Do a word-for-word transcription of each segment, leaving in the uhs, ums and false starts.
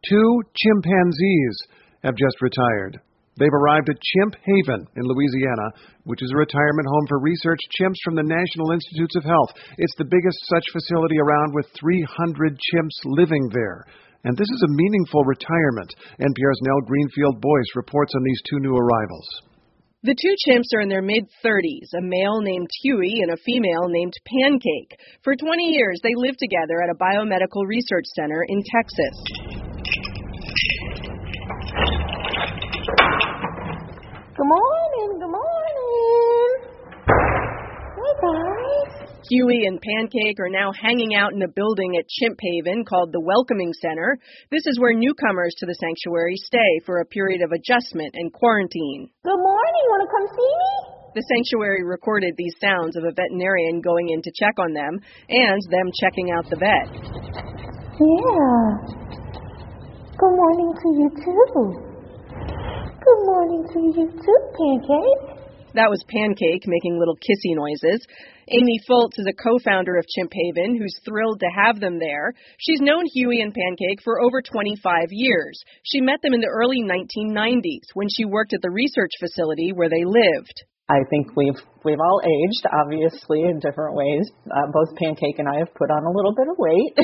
Two chimpanzees have just retired. They've arrived at Chimp Haven in Louisiana, which is a retirement home for research chimps from the National Institutes of Health. It's the biggest such facility around, with three hundred chimps living there. And this is a meaningful retirement. N P R's Nell Greenfield-Boyce reports on these two new arrivals. The two chimps are in their mid-thirties, a male named Huey and a female named Pancake. For twenty years, they lived together at a biomedical research center in Texas. Good morning, good morning. Hey, guys. Huey and Pancake are now hanging out in a building at Chimp Haven called the Welcoming Center. This is where newcomers to the sanctuary stay for a period of adjustment and quarantine. Good morning. Want to come see me? The sanctuary recorded these sounds of a veterinarian going in to check on them and them checking out the vet. Yeah. Good morning to you, too. Good morning to you, too, Pancake. That was Pancake making little kissy noises. Amy Fultz is a co-founder of Chimp Haven who's thrilled to have them there. She's known Huey and Pancake for over twenty-five years. She met them in the early nineteen nineties when she worked at the research facility where they lived. I think we've we've all aged, obviously, in different ways. Uh, both Pancake and I have put on a little bit of weight.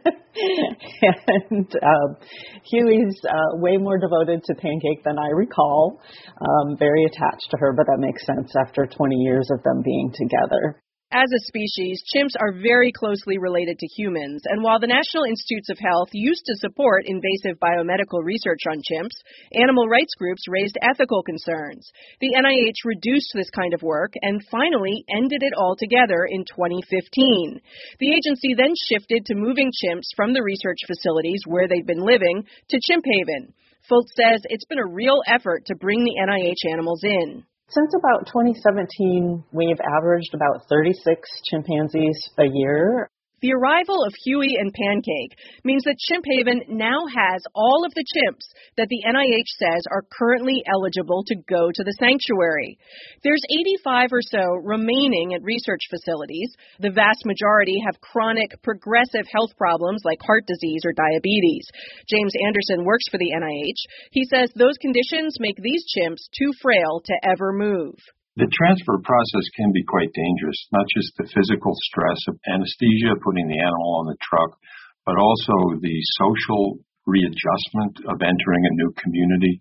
and um, Huey's uh, way more devoted to Pancake than I recall. Um, very attached to her, but that makes sense after twenty years of them being together. As a species, chimps are very closely related to humans, and while the National Institutes of Health used to support invasive biomedical research on chimps, animal rights groups raised ethical concerns. The N I H reduced this kind of work and finally ended it altogether in twenty fifteen. The agency then shifted to moving chimps from the research facilities where they'd been living to Chimp Haven. Fultz says it's been a real effort to bring the N I H animals in. Since about twenty seventeen, we've averaged about thirty-six chimpanzees a year. The arrival of Huey and Pancake means that Chimp Haven now has all of the chimps that the N I H says are currently eligible to go to the sanctuary. There's eighty-five or so remaining at research facilities. The vast majority have chronic, progressive health problems like heart disease or diabetes. James Anderson works for the N I H. He says those conditions make these chimps too frail to ever move. The transfer process can be quite dangerous, not just the physical stress of anesthesia, putting the animal on the truck, but also the social readjustment of entering a new community,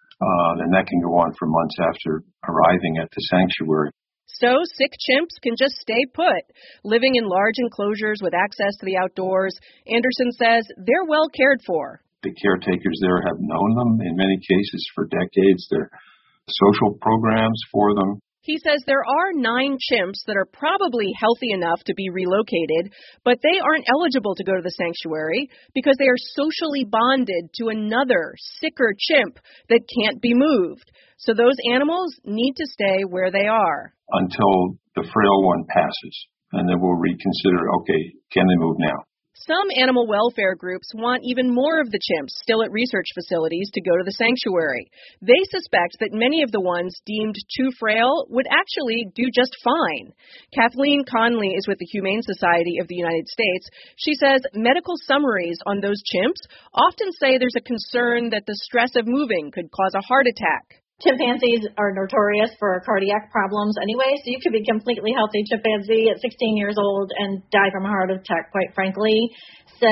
uh, and that can go on for months after arriving at the sanctuary. So sick chimps can just stay put, living in large enclosures with access to the outdoors. Anderson says they're well cared for. The caretakers there have known them in many cases for decades. They're social programs for them. He says there are nine chimps that are probably healthy enough to be relocated, but they aren't eligible to go to the sanctuary because they are socially bonded to another, sicker chimp that can't be moved. So those animals need to stay where they are. Until the frail one passes, and then we'll reconsider, okay, can they move now? Some animal welfare groups want even more of the chimps still at research facilities to go to the sanctuary. They suspect that many of the ones deemed too frail would actually do just fine. Kathleen Conley is with the Humane Society of the United States. She says medical summaries on those chimps often say there's a concern that the stress of moving could cause a heart attack. Chimpanzees are notorious for cardiac problems anyway, so you could be completely healthy chimpanzee at sixteen years old and die from a heart attack, quite frankly. So,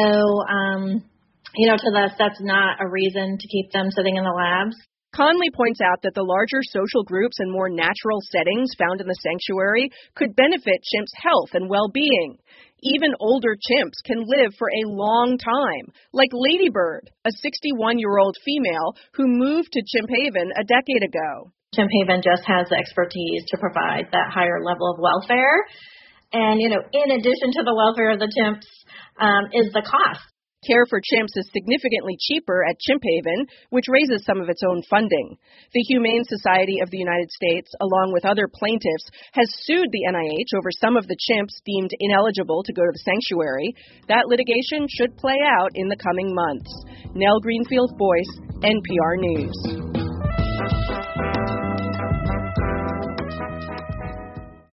um, you know, to us, that's not a reason to keep them sitting in the labs. Conley points out that the larger social groups and more natural settings found in the sanctuary could benefit chimps' health and well-being. Even older chimps can live for a long time, like Ladybird, a sixty-one-year-old female who moved to Chimp Haven a decade ago. Chimp Haven just has the expertise to provide that higher level of welfare. And, you know, in addition to the welfare of the chimps um, is the cost. Care for chimps is significantly cheaper at Chimp Haven, which raises some of its own funding. The Humane Society of the United States, along with other plaintiffs, has sued the N I H over some of the chimps deemed ineligible to go to the sanctuary. That litigation should play out in the coming months. Nell Greenfield-Boyce, N P R News.